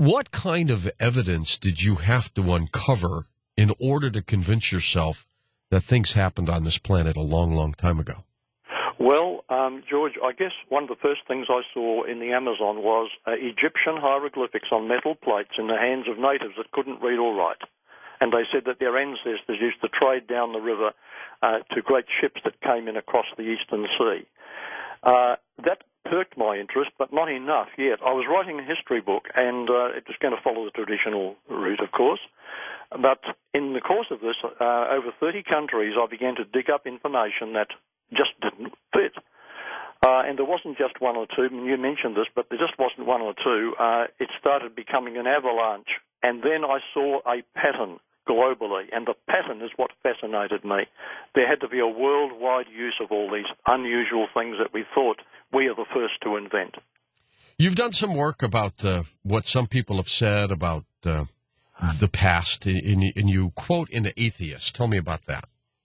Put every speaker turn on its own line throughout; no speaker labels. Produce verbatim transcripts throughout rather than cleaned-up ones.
What kind of evidence did you have to uncover in order to convince yourself that things happened on this planet a long, long time ago?
Well, um, George, I guess one of the first things I saw in the Amazon was uh, Egyptian hieroglyphics on metal plates in the hands of natives that couldn't read or write. And they said that their ancestors used to trade down the river uh, to great ships that came in across the Eastern Sea. Uh, that perked my interest, but not enough yet. I was writing a history book, and uh, it was going to follow the traditional route, of course. But in the course of this, uh, over thirty countries, I began to dig up information that just didn't fit. Uh, and there wasn't just one or two. I mean, you mentioned this, but there just wasn't one or two. Uh, it started becoming an avalanche. And then I saw a pattern globally, and the pattern is what fascinated me. There had to be a worldwide use of all these unusual things that we thought we are the first to invent.
You've done some work about uh, what some people have said about uh, the past, and you quote an atheist. Tell me about that.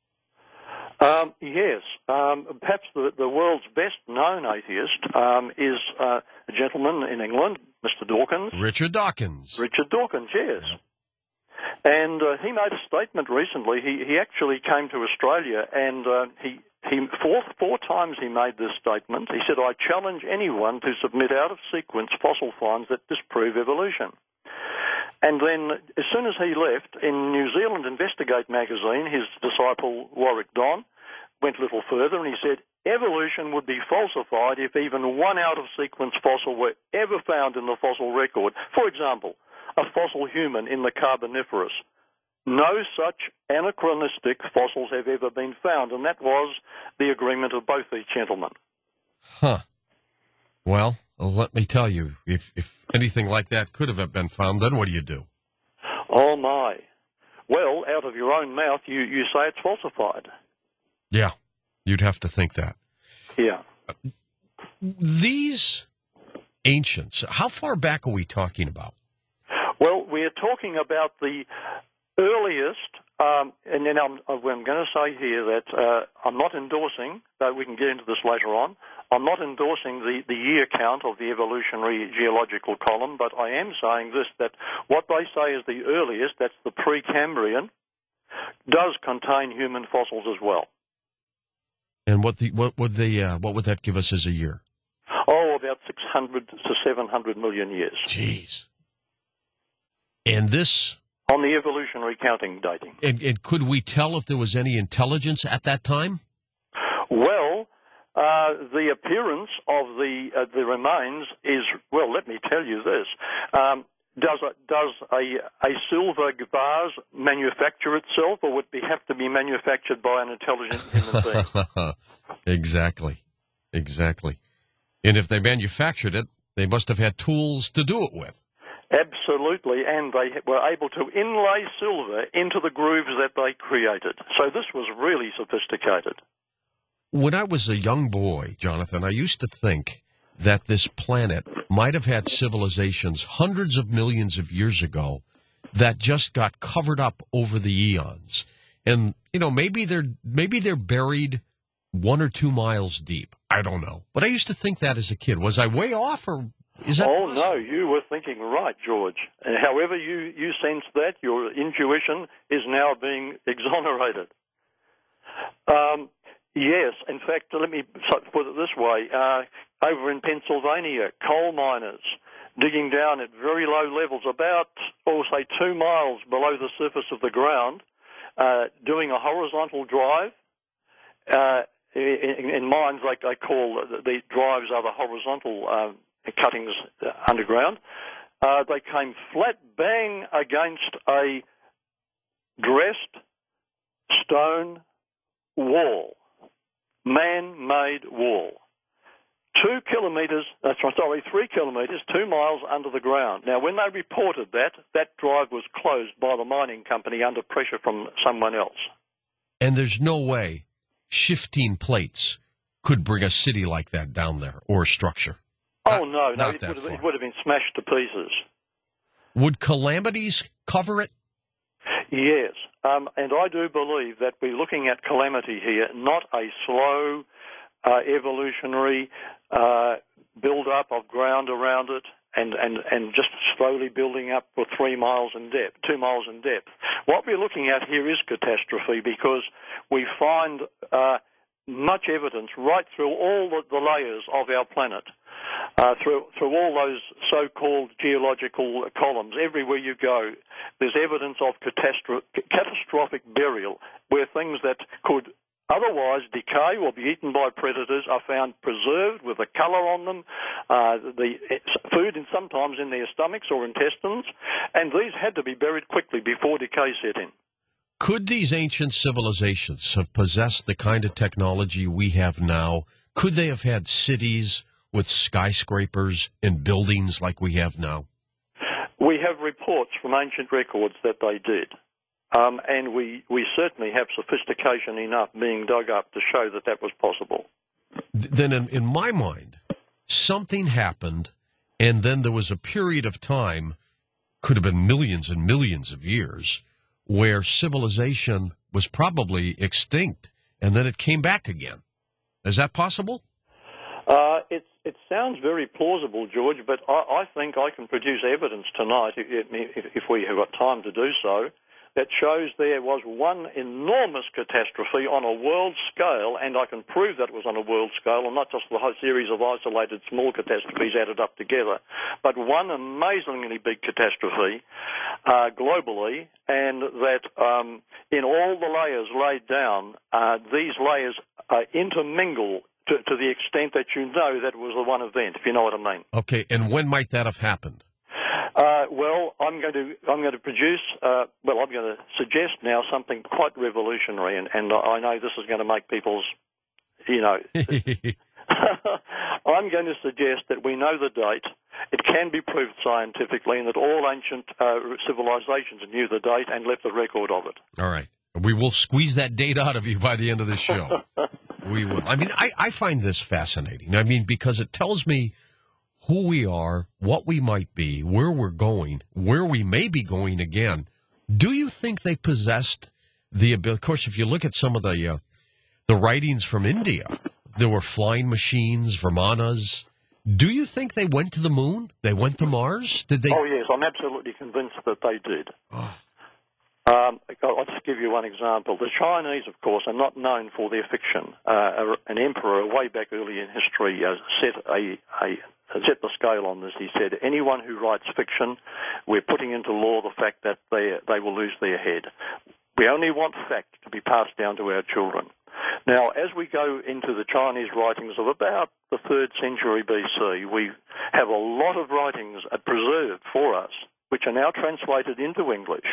Um, yes. Um, perhaps the, the world's best-known atheist um, is uh, a gentleman in England, Mister Dawkins.
Richard Dawkins.
Richard Dawkins, yes. Yeah. And uh, he made a statement recently. He he actually came to Australia, and uh, he he four four times he made this statement. He said, "I challenge anyone to submit out-of-sequence fossil finds that disprove evolution." And then, as soon as he left, in New Zealand Investigate magazine, his disciple Warwick Don went a little further, and he said, "Evolution would be falsified if even one out-of-sequence fossil were ever found in the fossil record. For example, a fossil human in the Carboniferous. No such anachronistic fossils have ever been found," and that was the agreement of both these gentlemen.
Huh. Well, let me tell you, if, if anything like that could have been found, then what do you do?
Oh, my. Well, out of your own mouth, you, you say it's falsified.
Yeah, you'd have to think that.
Yeah.
These ancients, how far back are we talking about?
Well, we are talking about the earliest, um, and then I'm, I'm going to say here that uh, I'm not endorsing, though we can get into this later on, I'm not endorsing the, the year count of the evolutionary geological column, but I am saying this, that what they say is the earliest, that's the Precambrian, does contain human fossils as well.
And what the what would the uh, what would that give us as a year?
Oh, about six hundred to seven hundred million years.
Jeez. And this
on the evolutionary counting dating.
And, and could we tell if there was any intelligence at that time?
Well, uh, the appearance of the uh, the remains is, well, let me tell you this. Um, does a, does a, a silver vase manufacture itself, or would it have to be manufactured by an intelligent human being?
Exactly. Exactly. And if they manufactured it, they must have had tools to do it with.
Absolutely, and they were able to inlay silver into the grooves that they created. So this was really sophisticated.
When I was a young boy, Jonathan, I used to think that this planet might have had civilizations hundreds of millions of years ago that just got covered up over the eons. And, you know, maybe they're maybe they're buried one or two miles deep. I don't know. But I used to think that as a kid. Was I way off, or is that
Oh,
possible?
no, you were thinking right, George. Uh, however you, you sensed that, your intuition is now being exonerated. Um, yes, in fact, let me put it this way. Uh, over in Pennsylvania, coal miners digging down at very low levels, about, or say, two miles below the surface of the ground, uh, doing a horizontal drive. Uh, in, in mines, like they call the, the drives are the horizontal um, cuttings underground. Uh, they came flat bang against a dressed stone wall, man-made wall. Two kilometres, uh, sorry, three kilometres, two miles under the ground. Now, when they reported that, that drive was closed by the mining company under pressure from someone else.
And there's no way shifting plates could bring a city like that down there, or a structure.
Oh,
Not,
no, no,
not
it
that
would, have,
far.
it would have been smashed to pieces.
Would calamities cover it?
Yes, um, and I do believe that we're looking at calamity here, not a slow uh, evolutionary uh, build-up of ground around it and, and, and just slowly building up for three miles in depth, two miles in depth. What we're looking at here is catastrophe because we find uh, much evidence right through all the, the layers of our planet, uh, through through all those so-called geological columns. Everywhere you go, there's evidence of catastro- catastrophic burial, where things that could otherwise decay or be eaten by predators are found preserved with a colour on them, uh, the food in, sometimes in their stomachs or intestines, and these had to be buried quickly before decay set in.
Could these ancient civilizations have possessed the kind of technology we have now? Could they have had cities with skyscrapers and buildings like we have now?
We have reports from ancient records that they did. Um, and we, we certainly have sophistication enough being dug up to show that that was possible.
Then in, in my mind, something happened, and then there was a period of time, could have been millions and millions of years, where civilization was probably extinct, and then it came back again. Is that possible?
Uh, it, it sounds very plausible, George, but I, I think I can produce evidence tonight, if, if, if we have got time to do so, that shows there was one enormous catastrophe on a world scale, and I can prove that it was on a world scale, and not just the whole series of isolated small catastrophes added up together, but one amazingly big catastrophe uh, globally, and that um, in all the layers laid down, uh, these layers uh, intermingle to, to the extent that you know that it was the one event, if you know what I mean.
Okay, and when might that have happened?
Uh, well, I'm going to I'm going to produce. Uh, well, I'm going to suggest now something quite revolutionary, and, and I know this is going to make people's, you know. I'm going to suggest that we know the date. It can be proved scientifically, and that all ancient uh, civilizations knew the date and left a record of it.
All right, we will squeeze that date out of you by the end of the show. We will. I mean, I, I find this fascinating. I mean, because it tells me who we are, what we might be, where we're going, where we may be going again. Do you think they possessed the ability? Of course, if you look at some of the uh, the writings from India, there were flying machines, Vimanas. Do you think they went to the moon? They went to Mars? Did they?
Oh, yes, I'm absolutely convinced that they did.
Oh.
Um, I'll just give you one example. The Chinese, of course, are not known for their fiction. Uh, an emperor way back early in history uh, set a, a set the scale on this. He said, anyone who writes fiction, we're putting into law the fact that they they will lose their head. We only want fact to be passed down to our children. Now, as we go into the Chinese writings of about the third century B C, we have a lot of writings preserved for us, which are now translated into English,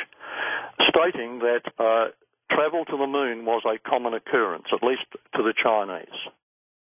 stating that uh, travel to the moon was a common occurrence, at least to the Chinese.